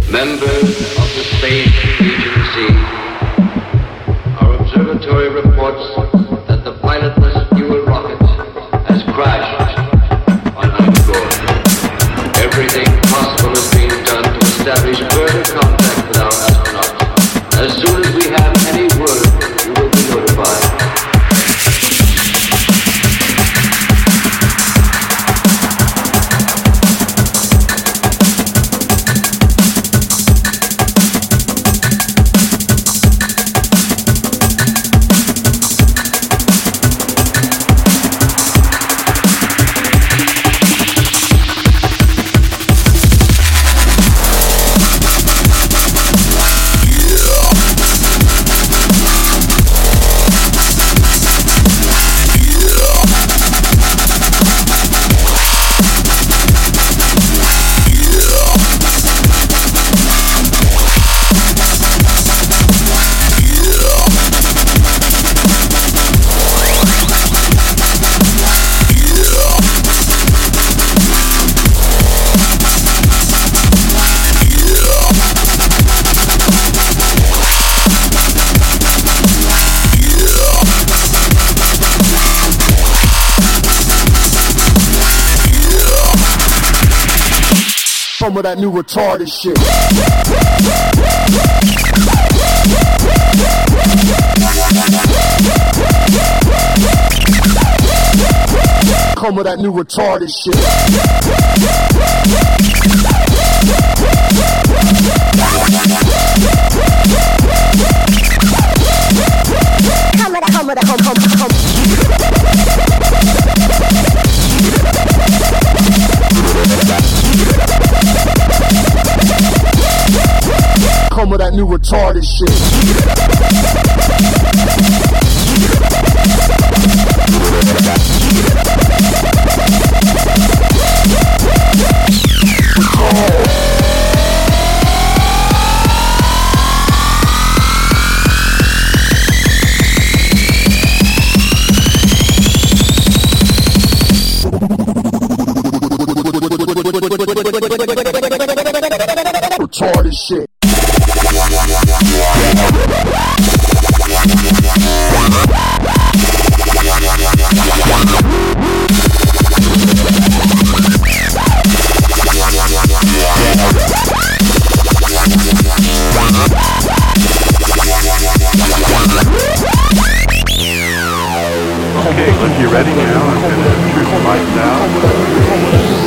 Members of the Space Agency, our observatory reports that the pilotless fuel rocket has crashed on Algor. Everything possible is being done to establish further contact with our astronauts. As soon as we have any word, you will be notified. Some of that new retarded shit. Come with that new retarded shit. Come with that new retarded shit. Retarded shit. Okay, look, you ready now? I'm going to turn the lights out.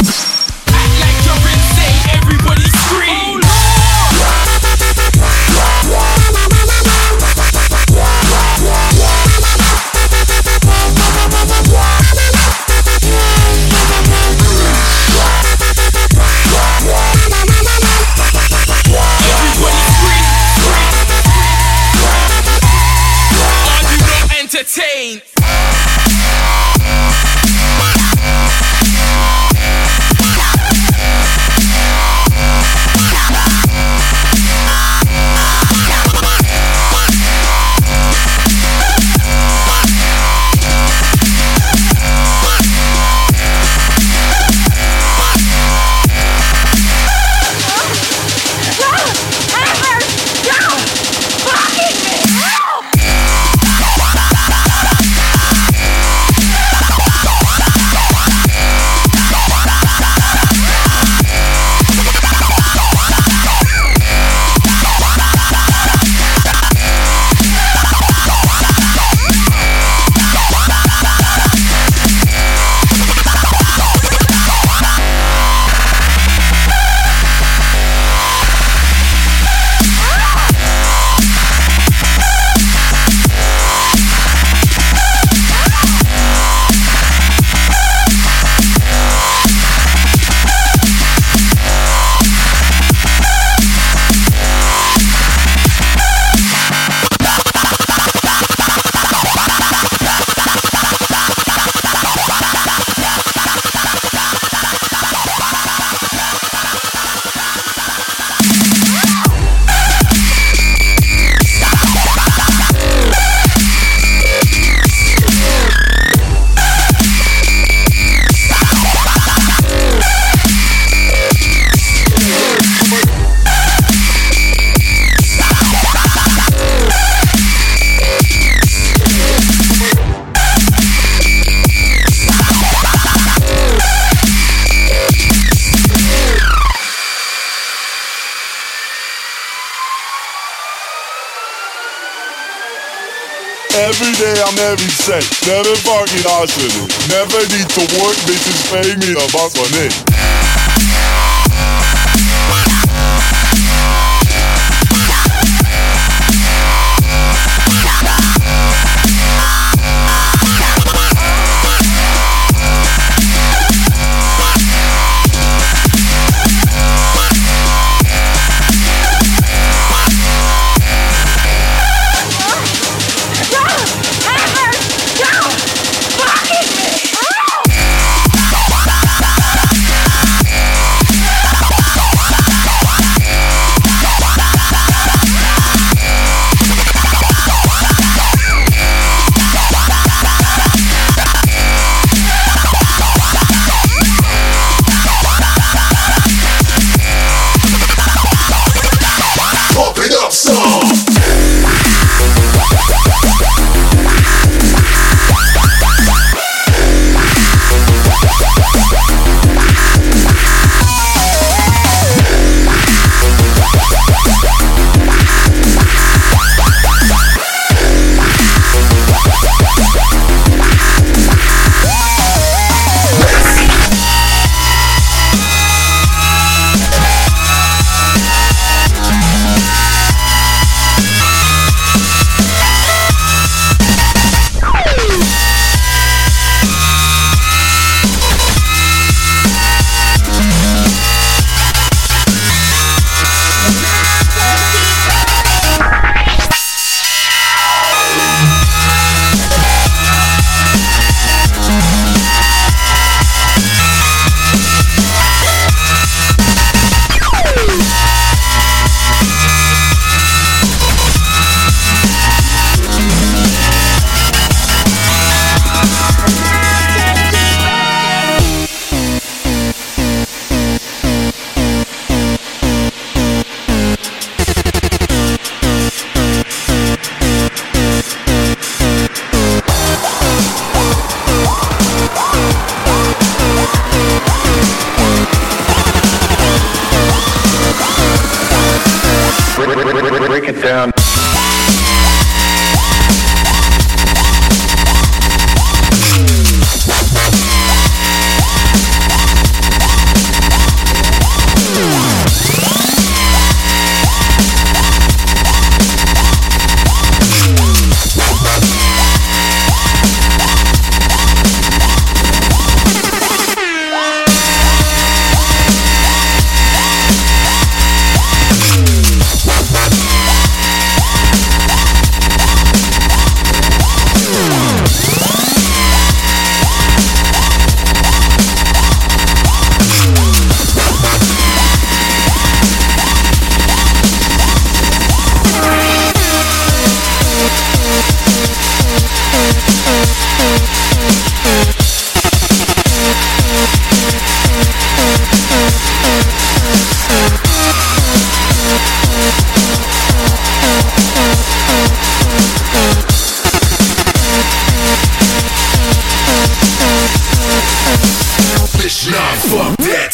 Everybody scream! Every day I'm heavy set, never fucking hustling. Never need to work, bitches pay me the boss on it. Break it down. Fuck that.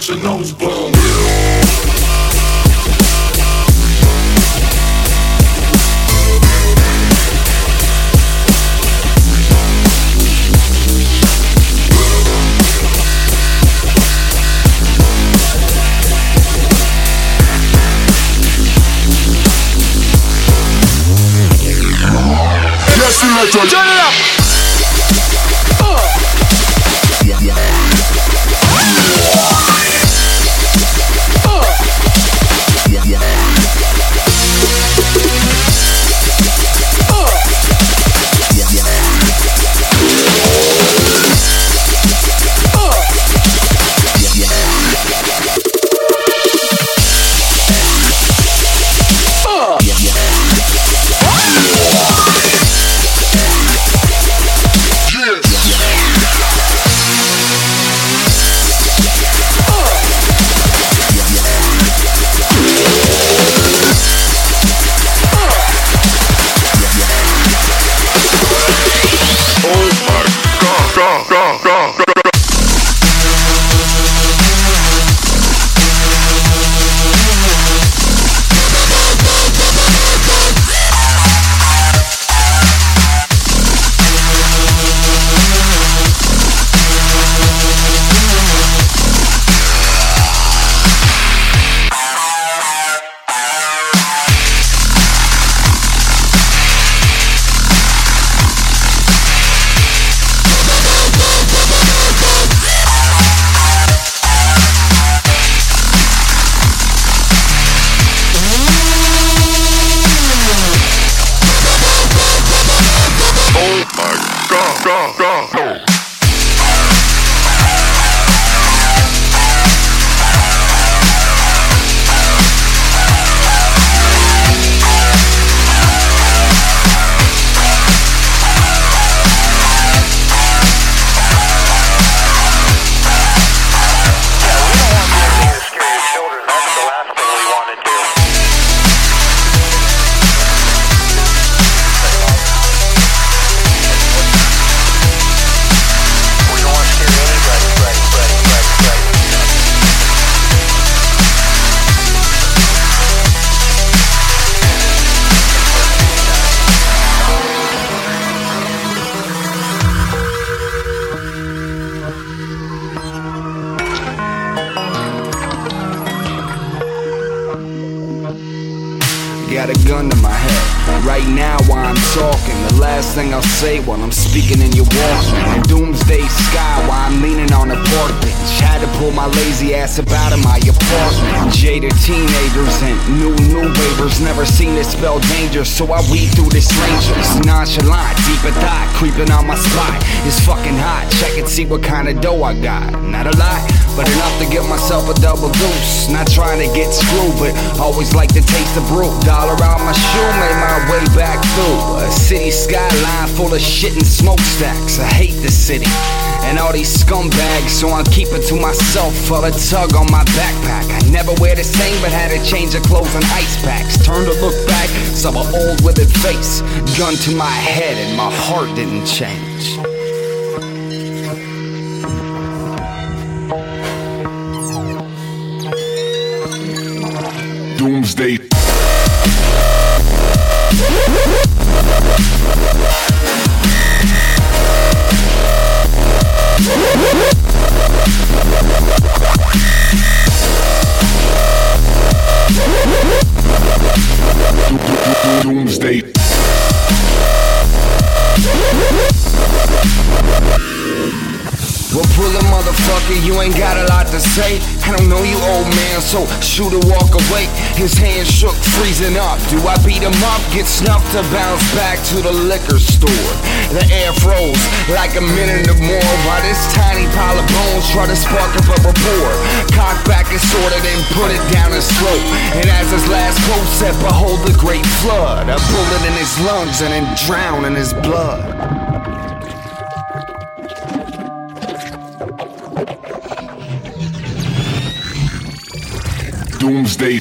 let your nose blow. Turn it up! Got a gun to my head right now while I'm talking. The last thing I'll say while I'm speaking in your Walkman. Doomsday sky while I'm leaning on a park bench. Had to pull my lazy ass up out of my apartment. Jaded teenagers and new wavers never seen it spell danger, so I weed through the strangers. Nonchalant, deep in thought, creeping on my spot. It's fucking hot, check and see what kind of dough I got. Not a lot, but enough to give myself a double deuce. Not trying to get screwed, but always like to taste the brew. Dollar out my shoe, made my way back through a city skyline full of shit and smokestacks. I hate the city and all these scumbags, so I keep it to myself. Felt a tug on my backpack. I never wear the same, but had to change of clothes and ice packs. Turned to look back, saw an old withered face. Gun to my head and my heart didn't change. Doomsday. Doomsday. Well, pull a motherfucker, you ain't got a lot to say. I don't know you, old man, so shoot or walk away. His hand shook, freezing up. Do I beat him up? Get snuffed to bounce back to the liquor store. The air froze like a minute or more while this tiny pile of bones try to spark up a rapport. Cock back and sorted and put it down his throat. And as his last quote said, behold the great flood. A bullet in his lungs and then drown in his blood. Doomsday.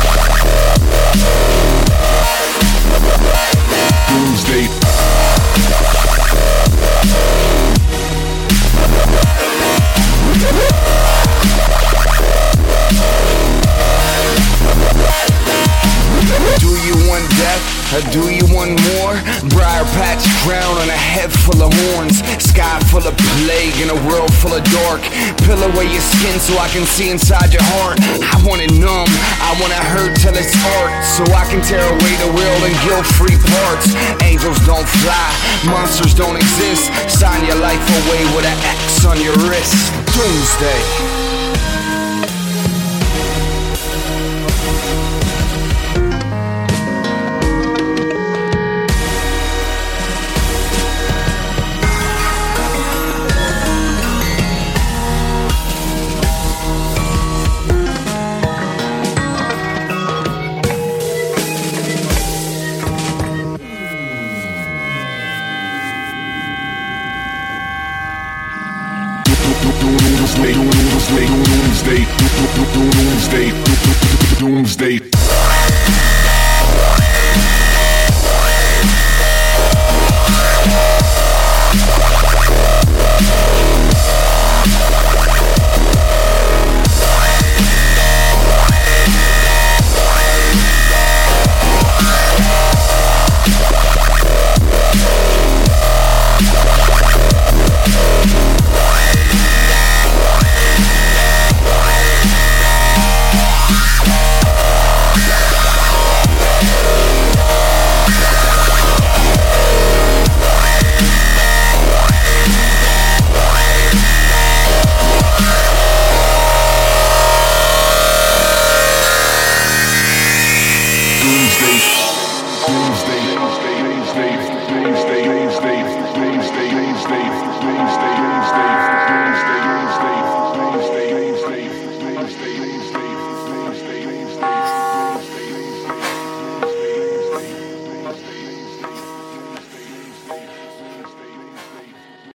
Doomsday. Do you want more? Briar patch crown on a head full of horns, sky full of plague and a world full of dark. Peel away your skin so I can see inside your heart. I want it numb, I want it hurt till it's art, so I can tear away the real and guilt-free parts. Angels don't fly, monsters don't exist. Sign your life away with an X on your wrist. Doomsday. Doomsday.